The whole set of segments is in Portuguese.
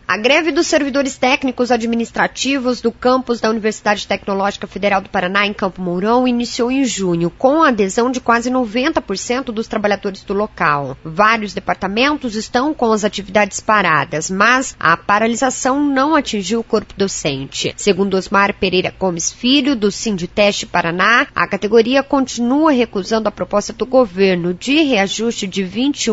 A greve dos servidores técnicos administrativos do campus da Universidade Tecnológica Federal do Paraná, em Campo Mourão, iniciou em junho, com a adesão de quase 90% dos trabalhadores do local. Vários departamentos estão com as atividades paradas, mas a paralisação não atingiu o corpo docente. Segundo Osmar Pereira Gomes Filho, do Sinditeste Paraná, a categoria continua recusando a proposta do governo de reajuste de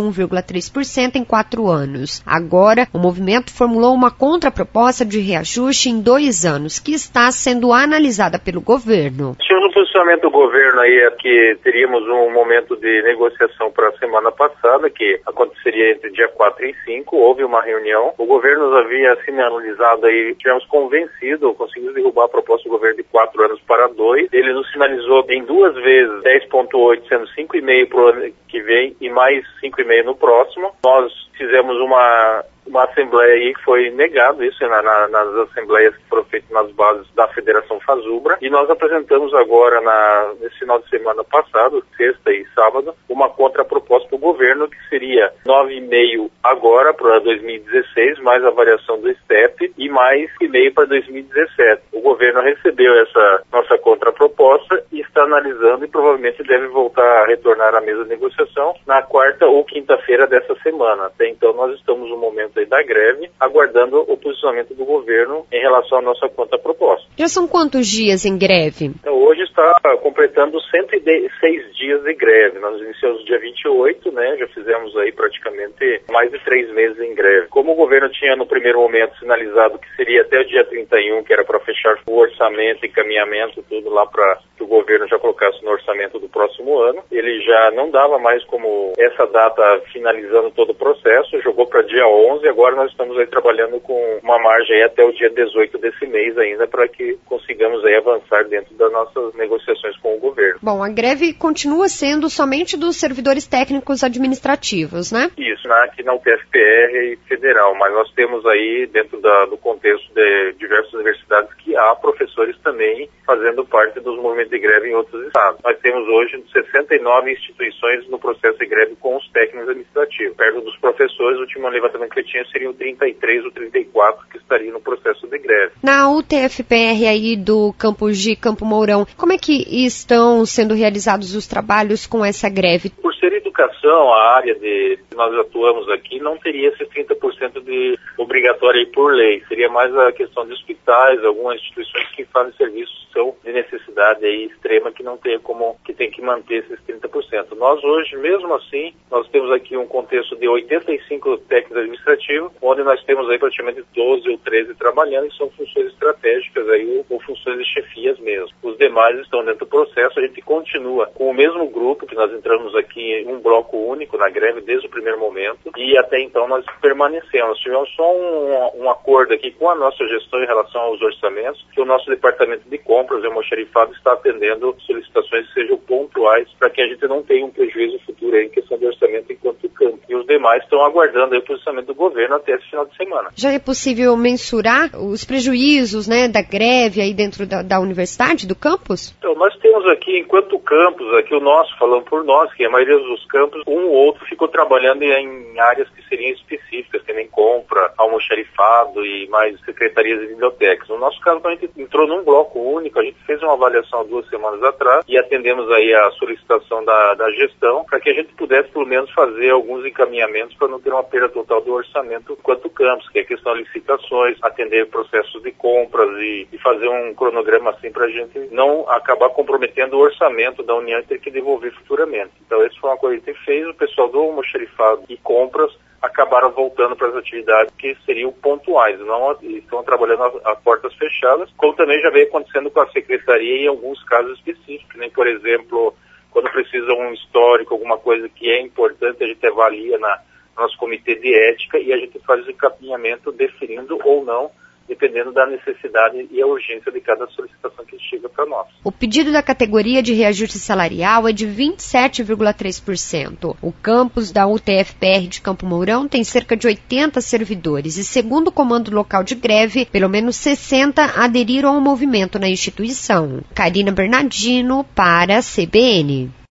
21,3% em 4 anos. Agora, o movimento formulou uma contraproposta de reajuste em 2 anos, que está sendo analisada pelo governo. Tínhamos um posicionamento do governo aí que teríamos um momento de negociação para a semana passada, que aconteceria entre dia 4 e 5, houve uma reunião. O governo nos havia sinalizado aí, tivemos convencido, conseguimos derrubar a proposta do governo de 4 anos para 2. Ele nos sinalizou em 2 vezes 10,8, sendo 5,5 para o ano que vem e mais 5,5 no próximo. Nós fizemos uma assembleia aí que foi negado isso nas assembleias que foram feitas nas bases da Federação Fazubra, e nós apresentamos agora nesse final de semana passado, sexta e sábado, uma contraproposta para o governo que seria 9,5 agora para 2016, mais a variação do STEP e mais 5,5 para 2017. O governo recebeu essa nossa contraproposta e está analisando e provavelmente deve voltar a retornar à mesa de negociação na quarta ou quinta-feira dessa semana. Até então nós estamos no momento da greve, aguardando o posicionamento do governo em relação à nossa contraproposta. Já são quantos dias em greve? Então, hoje está completando 106 dias de greve. Nós iniciamos dia 28, né? Já fizemos aí praticamente mais de 3 meses em greve. Como o governo tinha no primeiro momento sinalizado que seria até o dia 31, que era para fechar o orçamento, encaminhamento, tudo lá para que o governo já colocasse no orçamento do próximo ano, ele já não dava mais como essa data finalizando todo o processo, jogou para dia 11, agora nós estamos aí trabalhando com uma margem aí até o dia 18 desse mês ainda para que consigamos aí avançar dentro das nossas negociações com o governo. Bom, a greve continua sendo somente dos servidores técnicos administrativos, né? Isso, aqui na UTFPR e federal, mas nós temos aí dentro do contexto de diversas universidades que há professores também fazendo parte dos movimentos de greve em outros estados. Nós temos hoje 69 instituições no processo de greve com os técnicos administrativos. Perto dos professores, o último levantamento que eu tinha seriam 33 ou 34 que estariam no processo de greve. Na UTFPR aí do campus de Campo Mourão, como é que estão sendo realizados os trabalhos com essa greve? Por ser educação, a área que nós atuamos aqui não teria esse 30% de obrigatório aí por lei. Seria mais a questão de hospitais, algumas instituições que fazem serviços são de necessidade aí extrema que não tem que tem que manter esses 30%. Nós hoje, mesmo assim, nós temos aqui um contexto de 85 técnicos administrativos, onde nós temos aí praticamente 12 ou 13 trabalhando e são funções estratégicas aí ou funções de chefias mesmo. Os demais estão dentro do processo, a gente continua com o mesmo grupo que nós entramos aqui em um bloco único na greve desde o primeiro momento e até então nós permanecemos. Tivemos só um acordo aqui com a nossa gestão em relação aos orçamentos, que o nosso departamento de compras, o almoxarifado, está atendendo solicitações que sejam pontuais para que a gente não tenha um prejuízo futuro aí em questão de orçamento enquanto campo. E os demais estão aguardando aí o posicionamento do governo até esse final de semana. Já é possível mensurar os prejuízos, né, da greve aí dentro da universidade, do campus? Então, nós temos aqui, enquanto campus, aqui o nosso, falando por nós, que a maioria dos campos, um ou outro ficou trabalhando em áreas que seriam específicas, que nem compra, almoxarifado e mais secretarias e bibliotecas. No nosso caso, a gente entrou num bloco único, a gente fez uma avaliação 2 semanas atrás e atendemos aí a solicitação da gestão para que a gente pudesse, pelo menos, fazer alguns encaminhamentos para não ter uma perda total do orçamento quanto campus, que é a questão de licitações, atender processos de compras e fazer um cronograma assim para a gente não acabar comprometendo o orçamento da União e ter que devolver futuramente. Então, essa foi uma coisa que a gente fez, o pessoal do almoxarifado e compras acabaram voltando para as atividades que seriam pontuais, não estão trabalhando a portas fechadas, como também já veio acontecendo com a secretaria em alguns casos específicos, nem, por exemplo, quando precisa um histórico, alguma coisa que é importante, a gente avalia no nosso comitê de ética e a gente faz o encaminhamento definindo ou não, dependendo da necessidade e a urgência de cada solicitação que chega para nós. O pedido da categoria de reajuste salarial é de 27,3%. O campus da UTFPR de Campo Mourão tem cerca de 80 servidores e, segundo o comando local de greve, pelo menos 60 aderiram ao movimento na instituição. Karina Bernardino para a CBN.